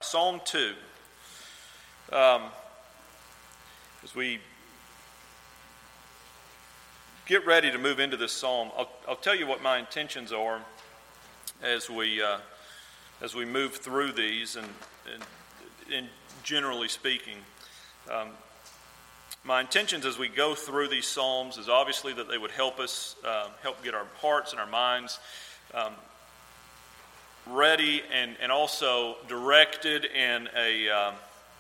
Psalm 2. As we get ready to move into this psalm, I'll tell you what my intentions are as we move through these, and generally speaking. My intentions as we go through these psalms is obviously that they would help us, help get our hearts and our minds ready and also directed in a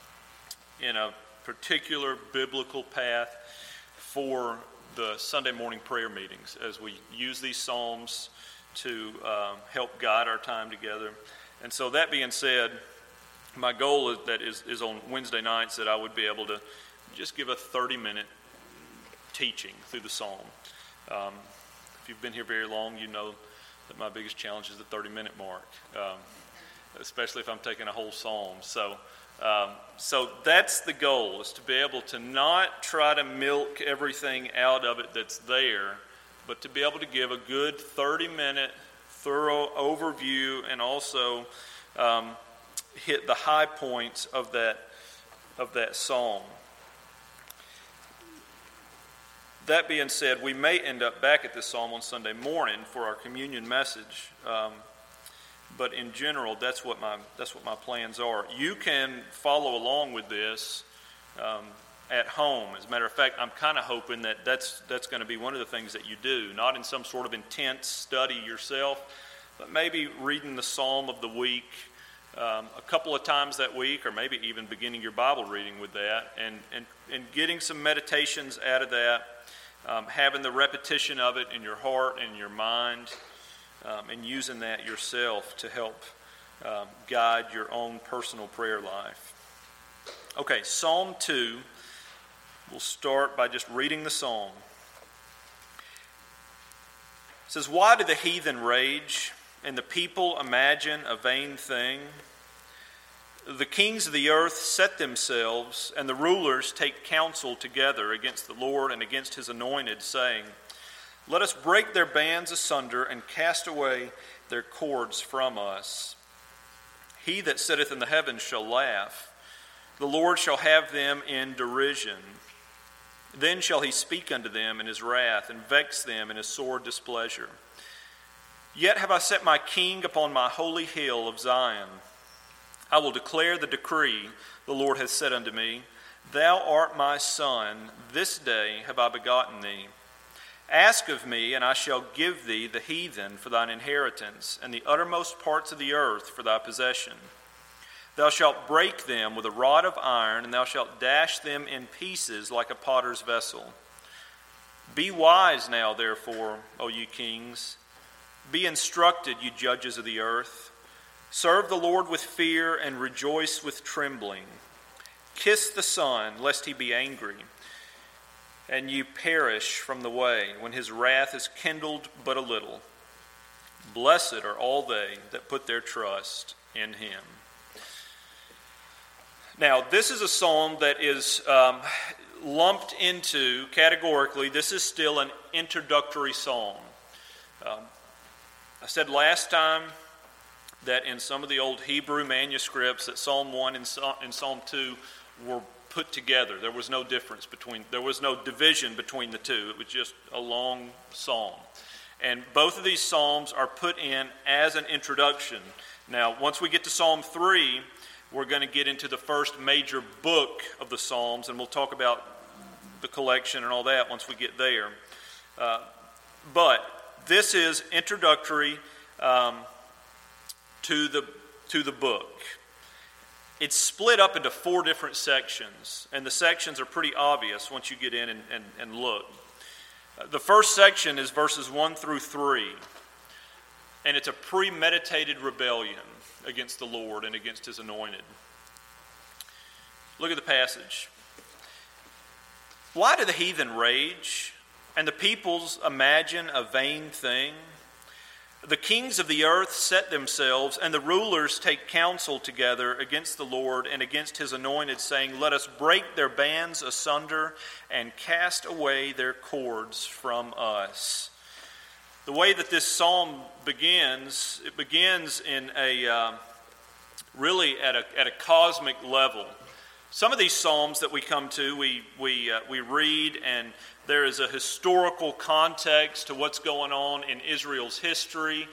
particular biblical path for the Sunday morning prayer meetings as we use these psalms to help guide our time together. And so that being said, my goal is on Wednesday nights that I would be able to just give a 30-minute teaching through the psalm. If you've been here very long, you know that my biggest challenge is the 30-minute mark, especially if I'm taking a whole psalm. So that's the goal, is to be able to not try to milk everything out of it that's there, but to be able to give a good 30-minute thorough overview and also hit the high points of that psalm. That being said, we may end up back at this psalm on Sunday morning for our communion message, but in general, that's what my plans are. You can follow along with this at home. As a matter of fact, I'm kind of hoping that that's going to be one of the things that you do, not in some sort of intense study yourself, but maybe reading the psalm of the week a couple of times that week, or maybe even beginning your Bible reading with that, and getting some meditations out of that. Having the repetition of it in your heart and your mind, and using that yourself to help guide your own personal prayer life. Okay, Psalm 2, we'll start by just reading the psalm. It says, "Why do the heathen rage, and the people imagine a vain thing? The kings of the earth set themselves, and the rulers take counsel together against the Lord and against his anointed, saying, Let us break their bands asunder and cast away their cords from us. He that sitteth in the heavens shall laugh. The Lord shall have them in derision. Then shall he speak unto them in his wrath, and vex them in his sore displeasure. Yet have I set my king upon my holy hill of Zion. I will declare the decree the Lord hath said unto me, Thou art my son, this day have I begotten thee. Ask of me, and I shall give thee the heathen for thine inheritance, and the uttermost parts of the earth for thy possession. Thou shalt break them with a rod of iron, and thou shalt dash them in pieces like a potter's vessel. Be wise now, therefore, O ye kings. Be instructed, ye judges of the earth. Serve the Lord with fear and rejoice with trembling. Kiss the Son, lest he be angry, and you perish from the way, when his wrath is kindled but a little. Blessed are all they that put their trust in him." Now, this is a psalm that is lumped into, categorically, this is still an introductory psalm. I said last time that in some of the old Hebrew manuscripts that Psalm 1 and Psalm 2 were put together. There was no division between the two. It was just a long psalm. And both of these psalms are put in as an introduction. Now, once we get to Psalm 3, we're going to get into the first major book of the Psalms, and we'll talk about the collection and all that once we get there. But this is introductory to the book. It's split up into 4 different sections, and the sections are pretty obvious once you get in and look. The first section is verses 1 through 3, and it's a premeditated rebellion against the Lord and against his anointed. Look at the passage. "Why do the heathen rage, and the peoples imagine a vain thing? The kings of the earth set themselves, and the rulers take counsel together against the Lord and against his anointed, saying, Let us break their bands asunder and cast away their cords from us." The way that this psalm begins, it begins in really at a cosmic level. Some of these psalms that we come to, we read, and there is a historical context to what's going on in Israel's history.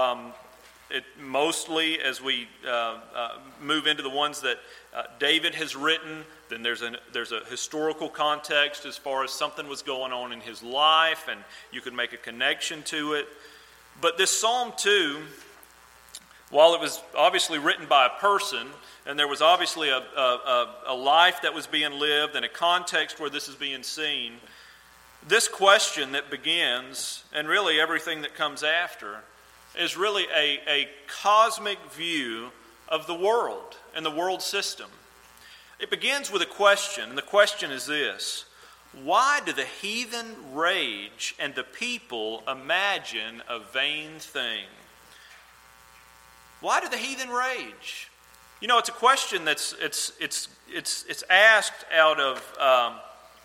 Mostly, as we move into the ones that David has written, then there's a historical context as far as something was going on in his life, and you could make a connection to it. But this Psalm 2, while it was obviously written by a person, and there was obviously a life that was being lived and a context where this is being seen, this question that begins, and really everything that comes after, is really a cosmic view of the world and the world system. It begins with a question, and the question is this: why do the heathen rage and the people imagine a vain thing? Why do the heathen rage? You know, it's a question that's it's asked out of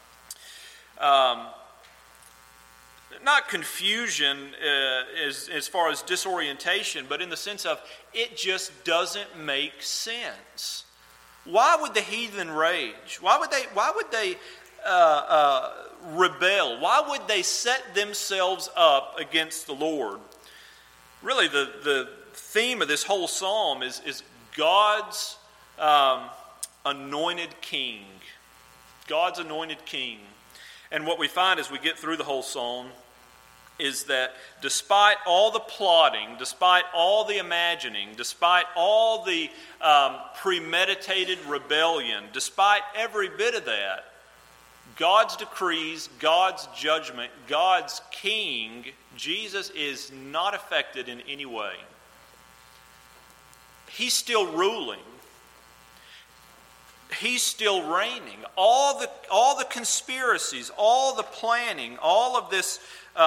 not confusion as far as disorientation, but in the sense of it just doesn't make sense. Why would the heathen rage? Why would they rebel? Why would they set themselves up against the Lord? Really, the theme of this whole psalm is God's anointed king. God's anointed king. And what we find as we get through the whole psalm is that despite all the plotting, despite all the imagining, despite all the premeditated rebellion, despite every bit of that, God's decrees, God's judgment, God's king, Jesus, is not affected in any way. He's still ruling. He's still reigning. All the conspiracies, all the planning, all of this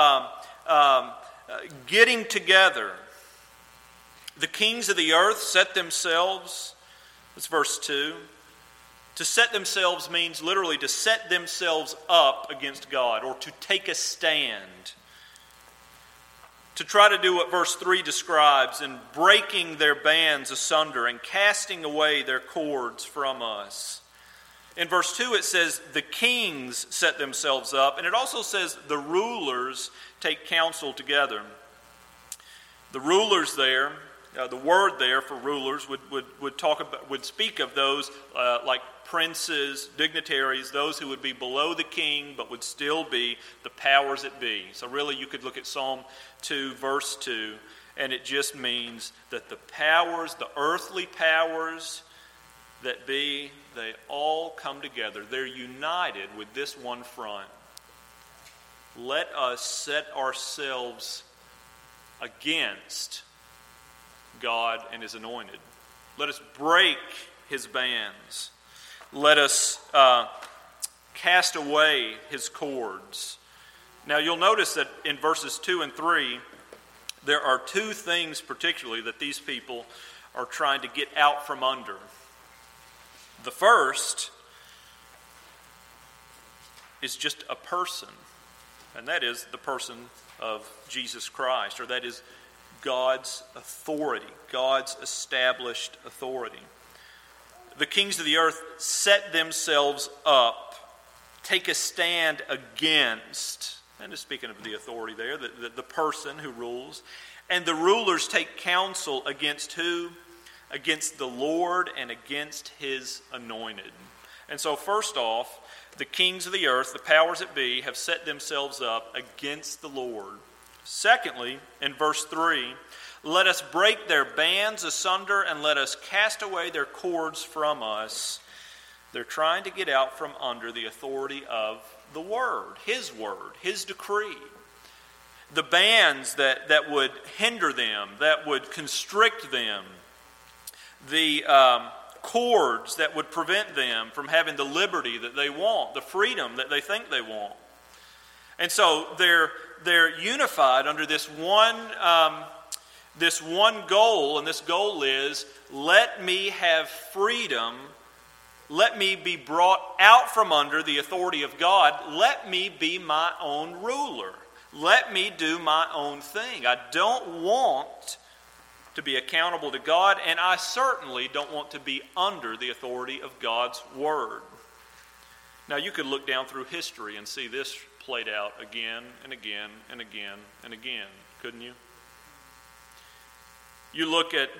getting together. The kings of the earth set themselves, that's verse 2. To set themselves means literally to set themselves up against God, or to take a stand. To try to do what verse 3 describes, in breaking their bands asunder and casting away their cords from us. In verse 2 it says the kings set themselves up, and it also says the rulers take counsel together. The rulers there, the word there for rulers would speak of those like princes, dignitaries, those who would be below the king but would still be the powers that be. So really you could look at Psalm 2 verse 2, and it just means that the powers, the earthly powers that be, they all come together. They're united with this one front. Let us set ourselves against God and His anointed. Let us break His bands. Let us cast away His cords. Now you'll notice that in verses 2 and 3, there are two things particularly that these people are trying to get out from under. The first is just a person, and that is the person of Jesus Christ, or that is God's authority, God's established authority. The kings of the earth set themselves up, take a stand against, and is speaking of the authority there, the person who rules, and the rulers take counsel against who? Against the Lord and against His anointed. And so first off, the kings of the earth, the powers that be, have set themselves up against the Lord. Secondly, in verse 3, let us break their bands asunder and let us cast away their cords from us. They're trying to get out from under the authority of the Word, His decree. The bands that would hinder them, that would constrict them, the cords that would prevent them from having the liberty that they want, the freedom that they think they want. And so they're unified under this one goal, and this goal is, let me have freedom, let me be brought out from under the authority of God, let me be my own ruler, let me do my own thing. I don't want to to be accountable to God, and I certainly don't want to be under the authority of God's Word. Now, you could look down through history and see this played out again and again and again and again, couldn't you? You look at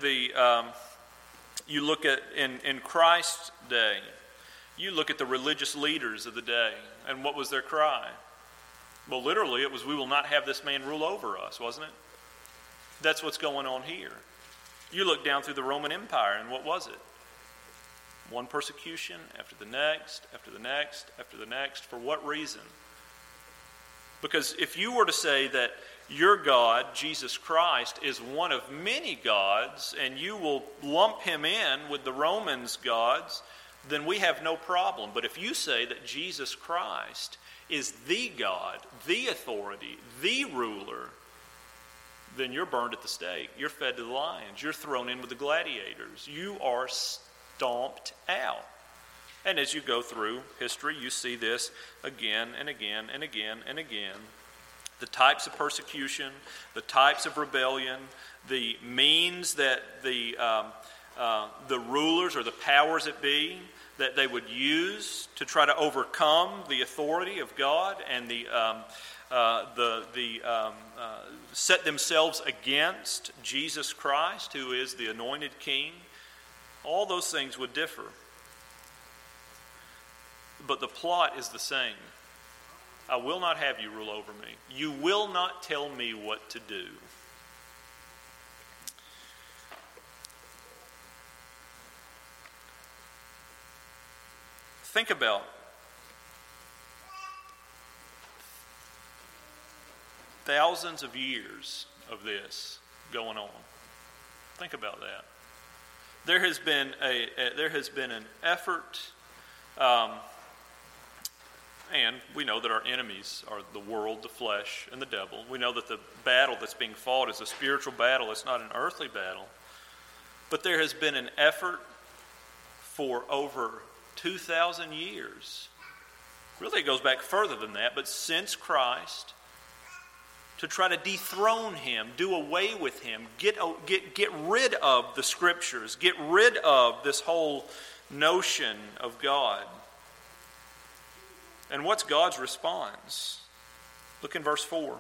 in Christ's day, you look at the religious leaders of the day, and what was their cry? Well, literally, it was, "We will not have this man rule over us," wasn't it? That's what's going on here. You look down through the Roman Empire, and what was it? One persecution after the next, after the next, after the next. For what reason? Because if you were to say that your God, Jesus Christ, is one of many gods, and you will lump him in with the Romans' gods, then we have no problem. But if you say that Jesus Christ is the God, the authority, the ruler, then you're burned at the stake. You're fed to the lions. You're thrown in with the gladiators. You are stomped out. And as you go through history, you see this again and again and again and again. The types of persecution, the types of rebellion, the means that the rulers or the powers that be, that they would use to try to overcome the authority of God and set themselves against Jesus Christ, who is the anointed King. All those things would differ. But the plot is the same. I will not have you rule over me. You will not tell me what to do. Think about thousands of years of this going on. Think about that. There has been an effort, and we know that our enemies are the world, the flesh, and the devil. We know that the battle that's being fought is a spiritual battle. It's not an earthly battle. But there has been an effort for over 2,000 years. Really, it goes back further than that, but since Christ, to try to dethrone him, do away with him, get rid of the Scriptures, get rid of this whole notion of God. And what's God's response? Look in verse 4.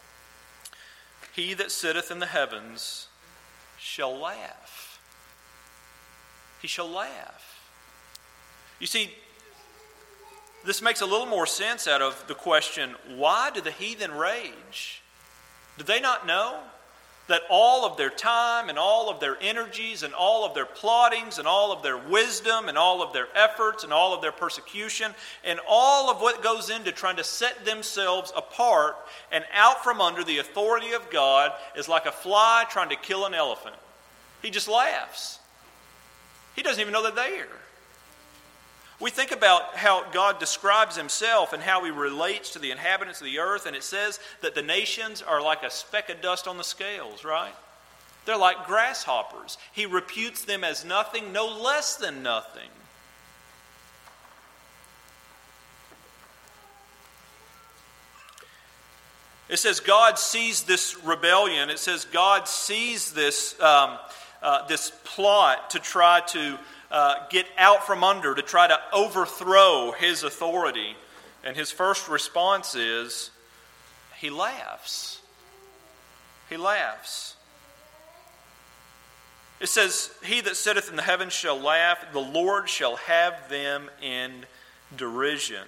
He that sitteth in the heavens shall laugh. He shall laugh. You see, this makes a little more sense out of the question, why do the heathen rage? Do they not know that all of their time and all of their energies and all of their plottings and all of their wisdom and all of their efforts and all of their persecution and all of what goes into trying to set themselves apart and out from under the authority of God is like a fly trying to kill an elephant? He just laughs. He doesn't even know they're there. We think about how God describes himself and how he relates to the inhabitants of the earth, and it says that the nations are like a speck of dust on the scales, right? They're like grasshoppers. He reputes them as nothing, no less than nothing. It says God sees this rebellion. It says God sees this plot to try to get out from under, to try to overthrow his authority. And his first response is, he laughs. He laughs. It says, he that sitteth in the heavens shall laugh, the Lord shall have them in derision.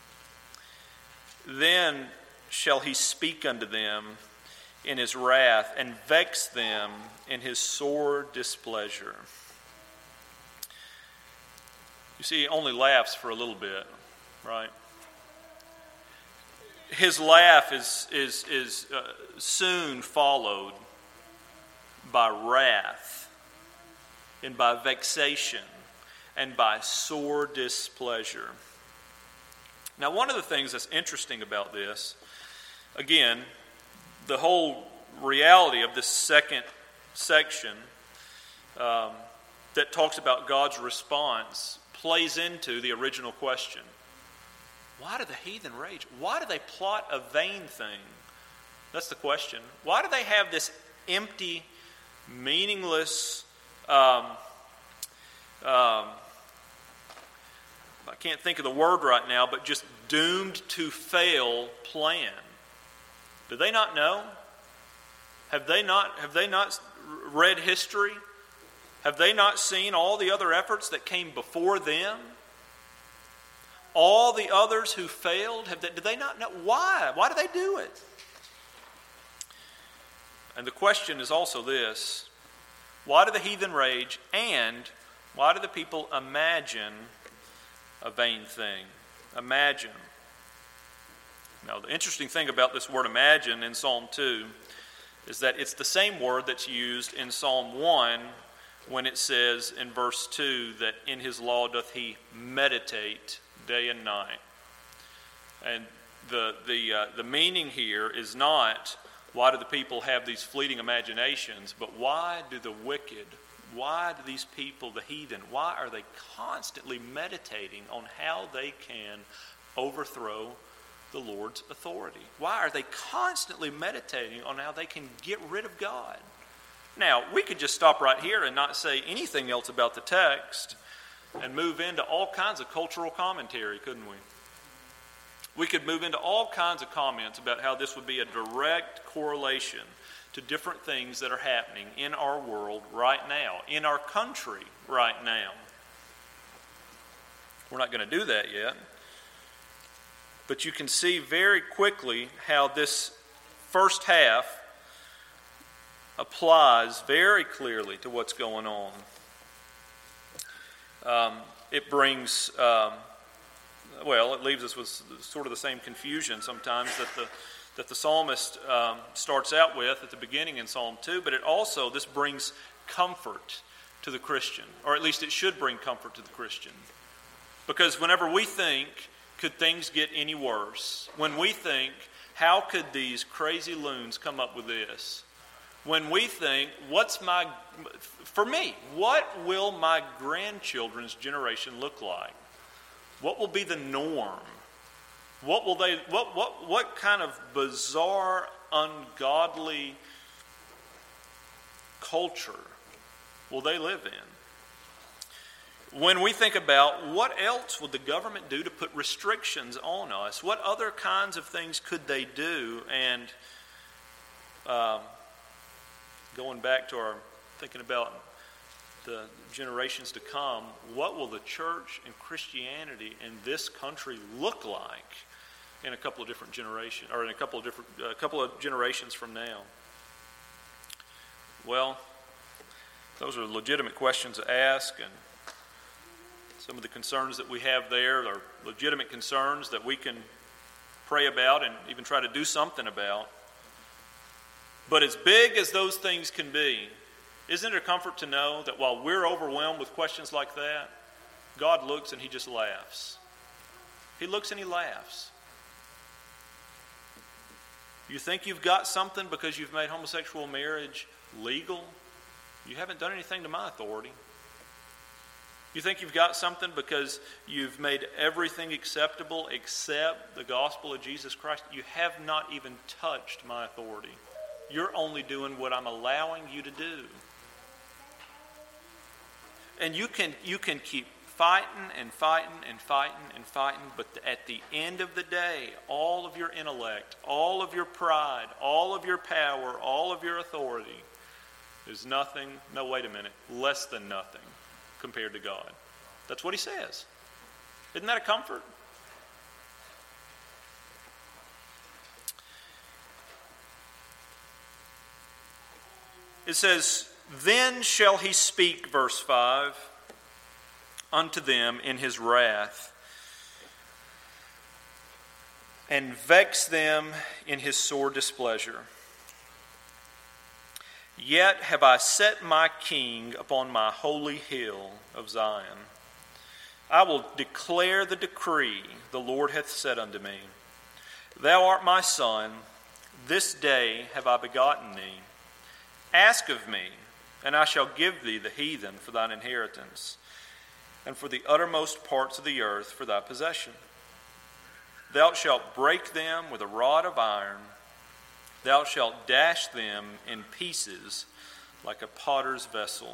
Then shall he speak unto them in his wrath, and vex them in his sore displeasure. You see, he only laughs for a little bit, right? His laugh is soon followed by wrath and by vexation and by sore displeasure. Now, one of the things that's interesting about this, again, the whole reality of this second section that talks about God's response plays into the original question. Why do the heathen rage? Why do they plot a vain thing? That's the question. Why do they have this empty meaningless, I can't think of the word right now, but just doomed to fail plan. Do they not know? Have they not read history? Have they not seen all the other efforts that came before them? All the others who failed, do they not know? Why? Why do they do it? And the question is also this: why do the heathen rage, and why do the people imagine a vain thing? Imagine. Now, the interesting thing about this word imagine in Psalm 2 is that it's the same word that's used in Psalm 1 when it says in verse 2 that in his law doth he meditate day and night. And the meaning here is not why do the people have these fleeting imaginations, but why do the wicked, why do these people, the heathen, why are they constantly meditating on how they can overthrow the Lord's authority? Why are they constantly meditating on how they can get rid of God? Now, we could just stop right here and not say anything else about the text and move into all kinds of cultural commentary, couldn't we? We could move into all kinds of comments about how this would be a direct correlation to different things that are happening in our world right now, in our country right now. We're not going to do that yet. But you can see very quickly how this first half applies very clearly to what's going on. It brings, it leaves us with sort of the same confusion sometimes that the psalmist starts out with at the beginning in Psalm 2, but this brings comfort to the Christian, or at least it should bring comfort to the Christian. Because whenever we think, could things get any worse? When we think, how could these crazy loons come up with this? When we think, what will my grandchildren's generation look like? What will be the norm? What kind of bizarre, ungodly culture will they live in? When we think about what else would the government do to put restrictions on us, what other kinds of things could they do? And going back to our thinking about the generations to come, what will the church and Christianity in this country look like in a couple of different generations, or in a couple of generations from now? Well, those are legitimate questions to ask, and some of the concerns that we have there are legitimate concerns that we can pray about and even try to do something about. But as big as those things can be, isn't it a comfort to know that while we're overwhelmed with questions like that, God looks and he just laughs. He looks and he laughs. You think you've got something because you've made homosexual marriage legal? You haven't done anything to my authority. You think you've got something because you've made everything acceptable except the gospel of Jesus Christ? You have not even touched my authority. You're only doing what I'm allowing you to do. And you can keep fighting and fighting and fighting and fighting, but at the end of the day, all of your intellect, all of your pride, all of your power, all of your authority is nothing, no, wait a minute, less than nothing compared to God. That's what he says. Isn't that a comfort? It says, then shall he speak, verse 5, unto them in his wrath, and vex them in his sore displeasure. Yet have I set my king upon my holy hill of Zion. I will declare the decree the Lord hath said unto me. Thou art my son, this day have I begotten thee. Ask of me, and I shall give thee the heathen for thine inheritance, and for the uttermost parts of the earth for thy possession. Thou shalt break them with a rod of iron. Thou shalt dash them in pieces like a potter's vessel.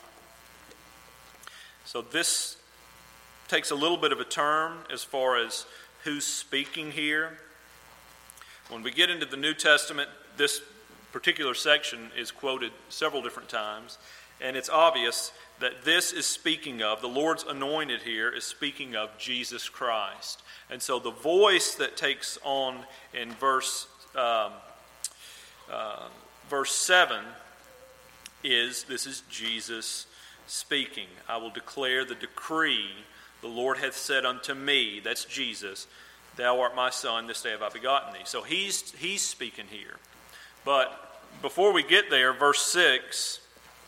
So this takes a little bit of a turn as far as who's speaking here. When we get into the New Testament, this particular section is quoted several different times, and it's obvious that this is speaking of, the Lord's anointed here is speaking of Jesus Christ. And so the voice that takes on in verse 7 this is Jesus speaking. I will declare the decree the Lord hath said unto me, that's Jesus, thou art my son, this day have I begotten thee. So he's speaking here. But before we get there, verse 6,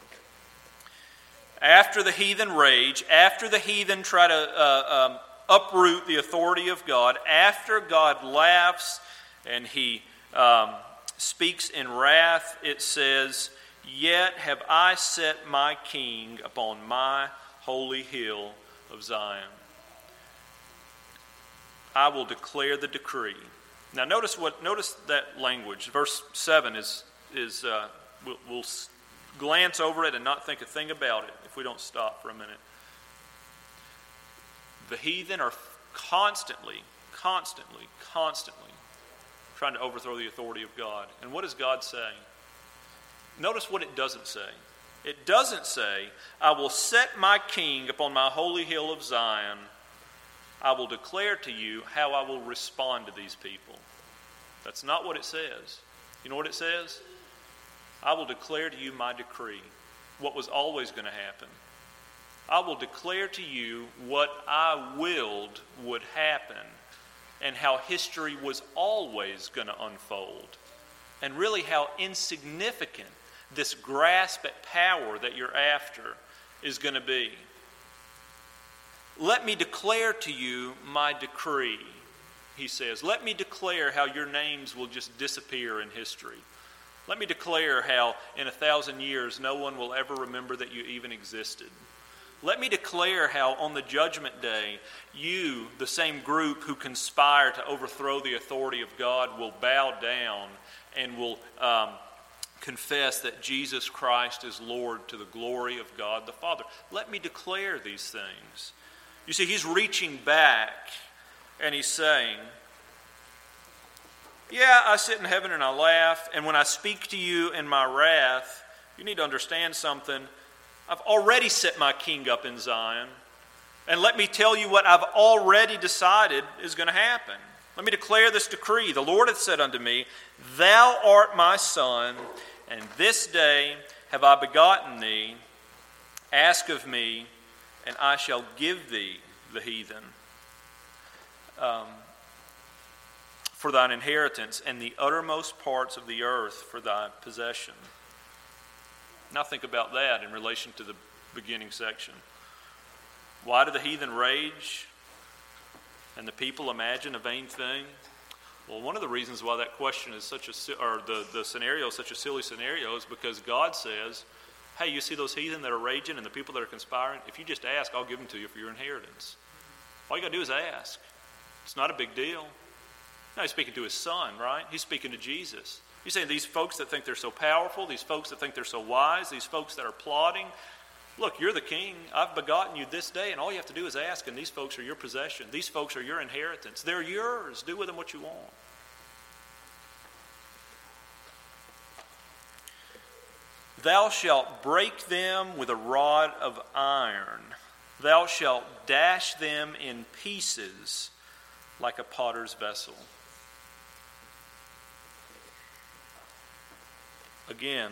after the heathen rage, after the heathen try to uproot the authority of God, after God laughs and he speaks in wrath, it says, yet have I set my king upon my holy hill of Zion. I will declare the decree. Now notice that language. Verse 7 we'll glance over it and not think a thing about it if we don't stop for a minute. The heathen are constantly trying to overthrow the authority of God. And what does God say? Notice what it doesn't say. It doesn't say, I will set my king upon my holy hill of Zion. I will declare to you how I will respond to these people. That's not what it says. You know what it says? I will declare to you my decree, what was always going to happen. I will declare to you what I willed would happen and how history was always going to unfold, and really how insignificant this grasp at power that you're after is going to be. Let me declare to you my decree, he says. Let me declare how your names will just disappear in history. Let me declare how in 1,000 years no one will ever remember that you even existed. Let me declare how on the judgment day, you, the same group who conspire to overthrow the authority of God, will bow down and will confess that Jesus Christ is Lord to the glory of God the Father. Let me declare these things. You see, he's reaching back and he's saying, yeah, I sit in heaven and I laugh, and when I speak to you in my wrath, you need to understand something. I've already set my king up in Zion, and let me tell you what I've already decided is going to happen. Let me declare this decree. The Lord hath said unto me, thou art my son, and this day have I begotten thee. Ask of me, and I shall give thee the heathen for thine inheritance, and the uttermost parts of the earth for thy possession. Now think about that in relation to the beginning section. Why do the heathen rage and the people imagine a vain thing? Well, one of the reasons why that question is the scenario is such a silly scenario is because God says, hey, you see those heathen that are raging and the people that are conspiring? If you just ask, I'll give them to you for your inheritance. All you got to do is ask. It's not a big deal. Now he's speaking to his son, right? He's speaking to Jesus. He's saying these folks that think they're so powerful, these folks that think they're so wise, these folks that are plotting, look, you're the king. I've begotten you this day, and all you have to do is ask, and these folks are your possession. These folks are your inheritance. They're yours. Do with them what you want. Thou shalt break them with a rod of iron. Thou shalt dash them in pieces like a potter's vessel. Again,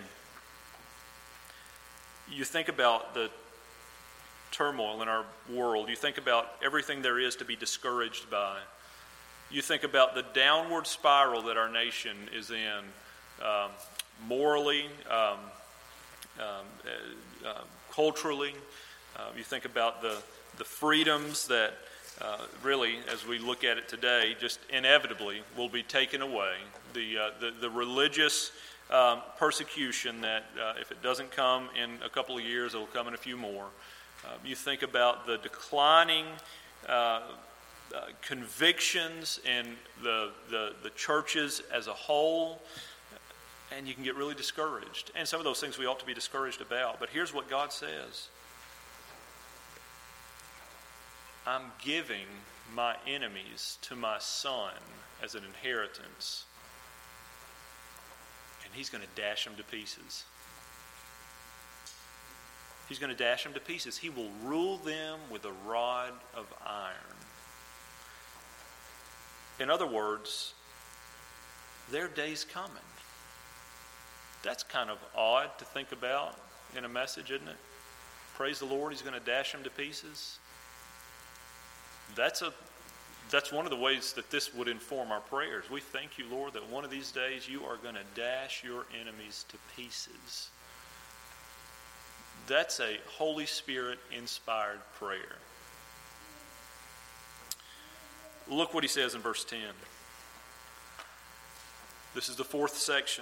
you think about the turmoil in our world. You think about everything there is to be discouraged by. You think about the downward spiral that our nation is in, morally, culturally. You think about the freedoms that really, as we look at it today, just inevitably will be taken away. The religious persecution that if it doesn't come in a couple of years, it will come in a few more. You think about the declining convictions in the churches as a whole. And you can get really discouraged. And some of those things we ought to be discouraged about. But here's what God says. I'm giving my enemies to my son as an inheritance. And he's going to dash them to pieces. He's going to dash them to pieces. He will rule them with a rod of iron. In other words, their day's coming. That's kind of odd to think about in a message, isn't it? Praise the Lord, he's going to dash them to pieces. That's one of the ways that this would inform our prayers. We thank you, Lord, that one of these days you are going to dash your enemies to pieces. That's a Holy Spirit-inspired prayer. Look what he says in verse 10. This is the fourth section.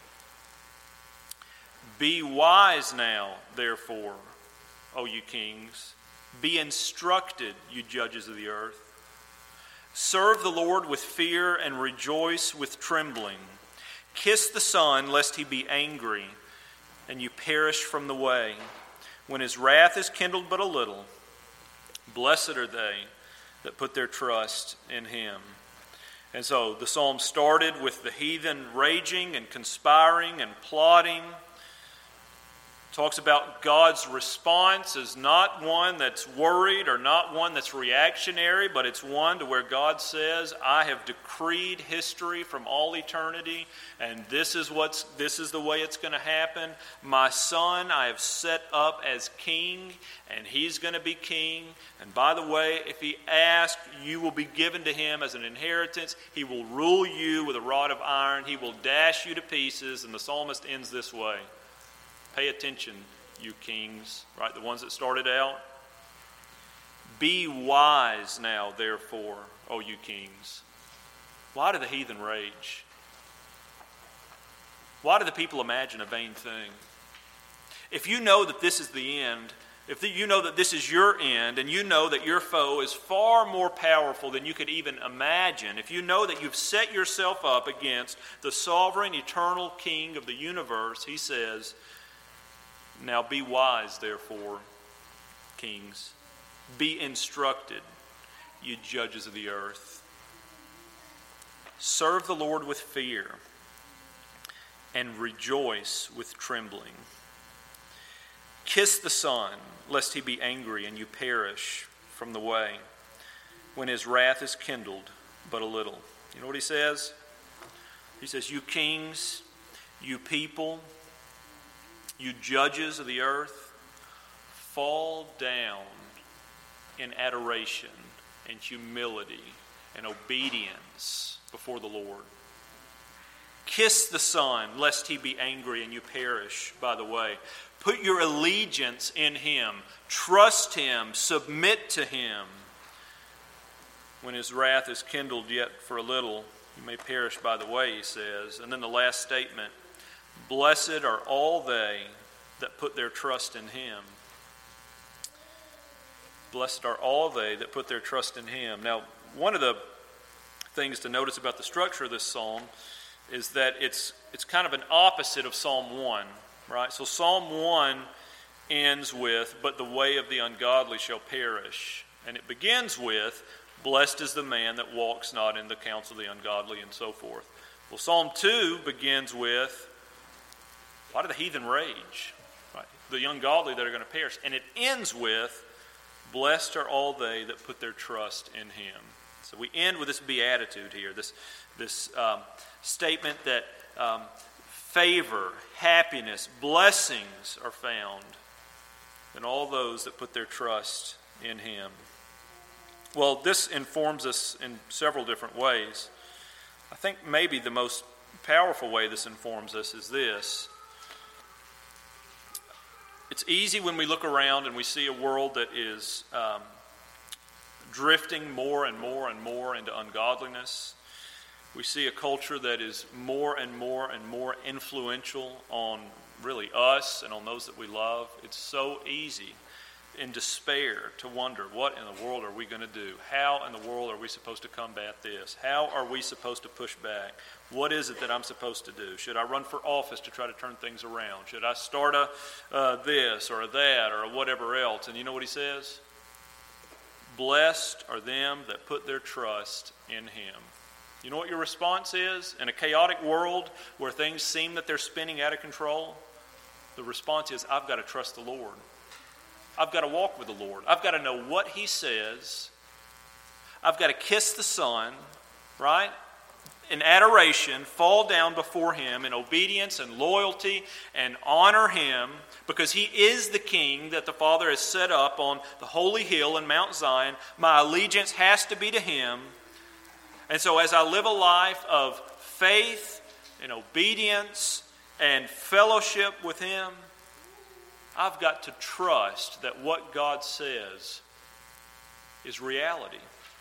Be wise now, therefore, O you kings. Be instructed, you judges of the earth. Serve the Lord with fear and rejoice with trembling. Kiss the Son, lest he be angry, and you perish from the way. When his wrath is kindled but a little, blessed are they that put their trust in him. And so the psalm started with the heathen raging and conspiring and plotting. Talks about God's response as not one that's worried or not one that's reactionary, but it's one to where God says, I have decreed history from all eternity, and this is the way it's going to happen. My son I have set up as king, and he's going to be king. And by the way, if he asks, you will be given to him as an inheritance. He will rule you with a rod of iron. He will dash you to pieces. And the psalmist ends this way. Pay attention, you kings, right? The ones that started out. Be wise now, therefore, O you kings. Why do the heathen rage? Why do the people imagine a vain thing? If you know that this is the end, if you know that this is your end, and you know that your foe is far more powerful than you could even imagine, if you know that you've set yourself up against the sovereign, eternal King of the universe, he says, now be wise, therefore, kings. Be instructed, you judges of the earth. Serve the Lord with fear and rejoice with trembling. Kiss the Son, lest he be angry and you perish from the way, when his wrath is kindled but a little. You know what he says? He says, you kings, you people, you judges of the earth, fall down in adoration and humility and obedience before the Lord. Kiss the Son, lest he be angry and you perish by the way. Put your allegiance in him. Trust him. Submit to him. When his wrath is kindled yet for a little, you may perish by the way, he says. And then the last statement, blessed are all they that put their trust in him. Blessed are all they that put their trust in him. Now, one of the things to notice about the structure of this psalm is that it's kind of an opposite of Psalm 1, right? So Psalm 1 ends with, but the way of the ungodly shall perish. And it begins with, blessed is the man that walks not in the counsel of the ungodly, and so forth. Well, Psalm 2 begins with, why do the heathen rage? Right? The ungodly that are going to perish. And it ends with, blessed are all they that put their trust in him. So we end with this beatitude here, this statement that favor, happiness, blessings are found in all those that put their trust in him. Well, this informs us in several different ways. I think maybe the most powerful way this informs us is this. It's easy when we look around and we see a world that is drifting more and more and more into ungodliness. We see a culture that is more and more and more influential on really us and on those that we love. It's so easy in despair to wonder, what in the world are we going to do? How in the world are we supposed to combat this? How are we supposed to push back? What is it that I'm supposed to do? Should I run for office to try to turn things around? Should I start this or that or whatever else? And you know what he says? Blessed are them that put their trust in him. You know what your response is? In a chaotic world where things seem that they're spinning out of control, the response is, I've got to trust the Lord. I've got to walk with the Lord. I've got to know what he says. I've got to kiss the Son, right? In adoration, fall down before him in obedience and loyalty and honor him because he is the king that the Father has set up on the holy hill in Mount Zion. My allegiance has to be to him. And so as I live a life of faith and obedience and fellowship with him, I've got to trust that what God says is reality.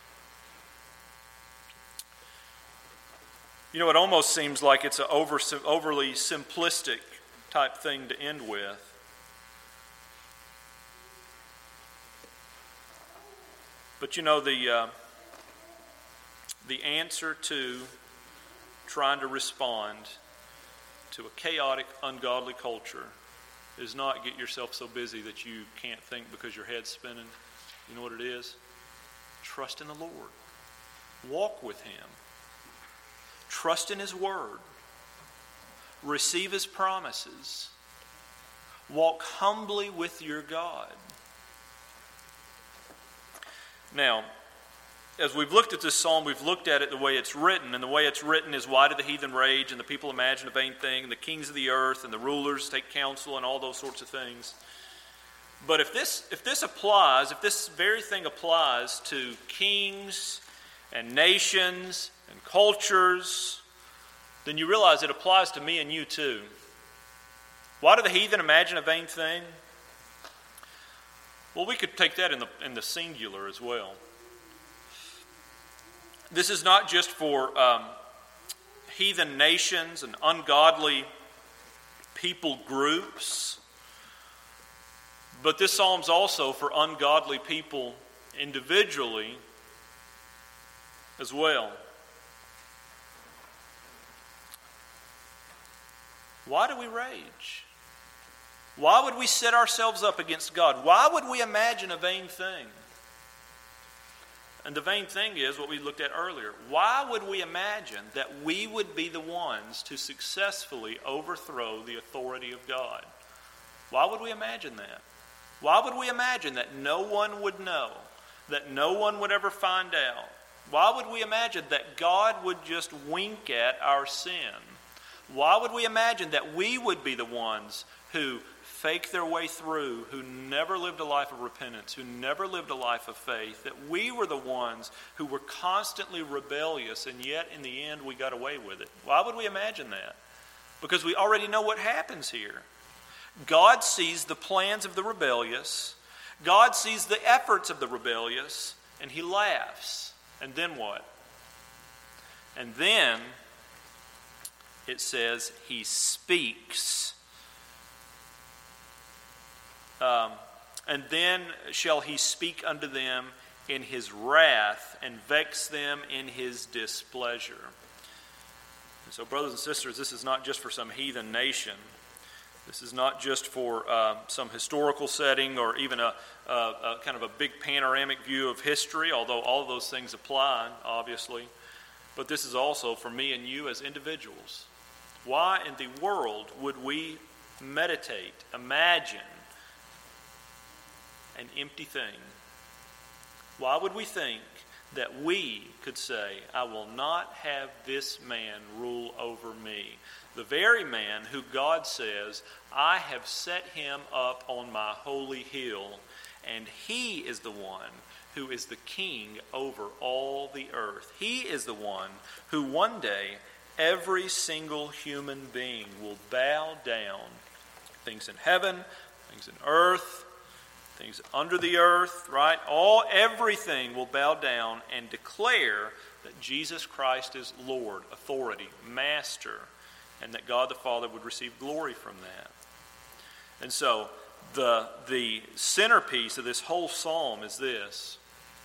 You know, it almost seems like it's an overly simplistic type thing to end with. But you know, the answer to trying to respond to a chaotic, ungodly culture is not get yourself so busy that you can't think because your head's spinning. You know what it is? Trust in the Lord. Walk with him. Trust in his word. Receive his promises. Walk humbly with your God. Now, as we've looked at this psalm, we've looked at it the way it's written. And the way it's written is, why do the heathen rage, and the people imagine a vain thing, and the kings of the earth and the rulers take counsel, and all those sorts of things. But if this very thing applies to kings and nations and cultures, then you realize it applies to me and you too. Why do the heathen imagine a vain thing? Well, we could take that in the singular as well. This is not just for heathen nations and ungodly people groups, but this psalm's also for ungodly people individually as well. Why do we rage? Why would we set ourselves up against God? Why would we imagine a vain thing? And the vain thing is what we looked at earlier. Why would we imagine that we would be the ones to successfully overthrow the authority of God? Why would we imagine that? Why would we imagine that no one would know, that no one would ever find out? Why would we imagine that God would just wink at our sin? Why would we imagine that we would be the ones who fake their way through, who never lived a life of repentance, who never lived a life of faith, that we were the ones who were constantly rebellious, and yet in the end we got away with it? Why would we imagine that? Because we already know what happens here. God sees the plans of the rebellious, God sees the efforts of the rebellious, and he laughs. And then what? And then it says he speaks. And then shall he speak unto them in his wrath and vex them in his displeasure. And so, brothers and sisters, this is not just for some heathen nation. This is not just for some historical setting or even a kind of a big panoramic view of history, although all of those things apply, obviously. But this is also for me and you as individuals. Why in the world would we meditate, imagine an empty thing? Why would we think that we could say, I will not have this man rule over me? The very man who God says, I have set him up on my holy hill, and he is the one who is the king over all the earth. He is the one who one day every single human being will bow down. Things in heaven, things in earth, things under the earth, right? Everything will bow down and declare that Jesus Christ is Lord, authority, master, and that God the Father would receive glory from that. And so, the centerpiece of this whole psalm is this: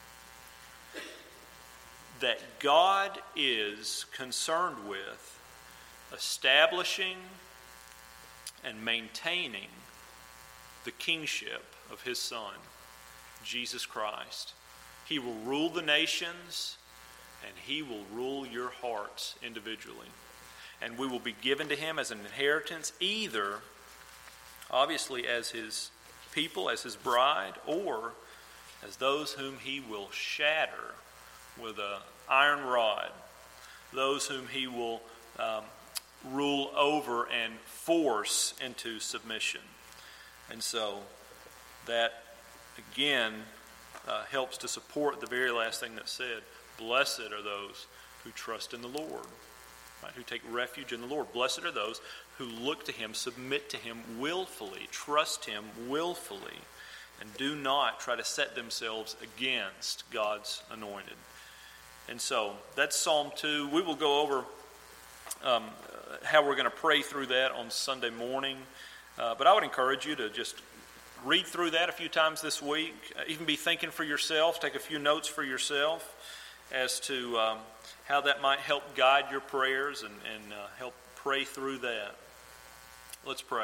that God is concerned with establishing and maintaining the kingship of his Son, Jesus Christ. He will rule the nations, and he will rule your hearts individually. And we will be given to him as an inheritance, either, obviously, as his people, as his bride, or as those whom he will shatter with an iron rod, those whom he will rule over and force into submission. And so that, again, helps to support the very last thing that's said. Blessed are those who trust in the Lord, right? Who take refuge in the Lord. Blessed are those who look to him, submit to him willfully, trust him willfully, and do not try to set themselves against God's anointed. And so that's Psalm 2. We will go over how we're going to pray through that on Sunday morning. But I would encourage you to just read through that a few times this week. Even be thinking for yourself. Take a few notes for yourself as to how that might help guide your prayers and help pray through that. Let's pray.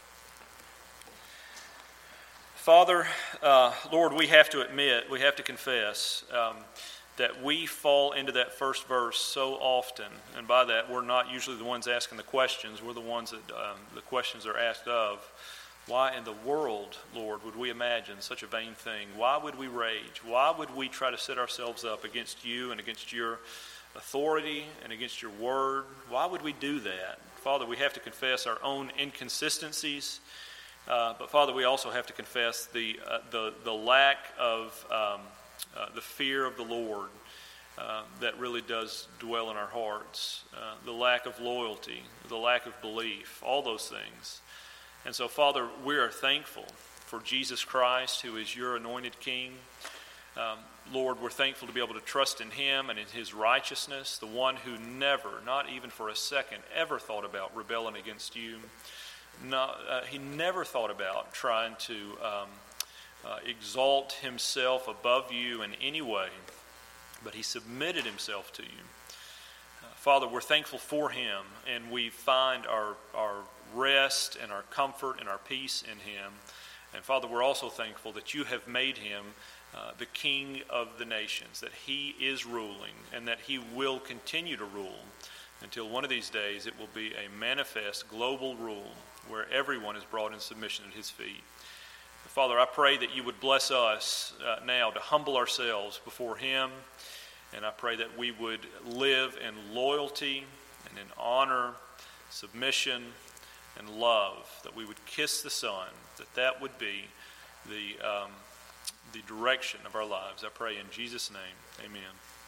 Father, Lord, we have to admit, we have to confess that we fall into that first verse so often. And by that, we're not usually the ones asking the questions. We're the ones that the questions are asked of. Why in the world, Lord, would we imagine such a vain thing? Why would we rage? Why would we try to set ourselves up against you and against your authority and against your word? Why would we do that? Father, we have to confess our own inconsistencies. But Father, we also have to confess the lack of the fear of the Lord that really does dwell in our hearts. The lack of loyalty, the lack of belief, all those things. And so, Father, we are thankful for Jesus Christ, who is your anointed King. Lord, we're thankful to be able to trust in him and in his righteousness, the one who never, not even for a second, ever thought about rebelling against you. No, he never thought about trying to exalt himself above you in any way, but he submitted himself to you. Father, we're thankful for him, and we find our rest and our comfort and our peace in him. And Father, we're also thankful that you have made him the King of the nations, that he is ruling and that he will continue to rule until one of these days it will be a manifest global rule where everyone is brought in submission at his feet. Father, I pray that you would bless us now to humble ourselves before him, and I pray that we would live in loyalty and in honor, submission, and love, that we would kiss the Son, that would be the direction of our lives. I pray in Jesus' name, amen.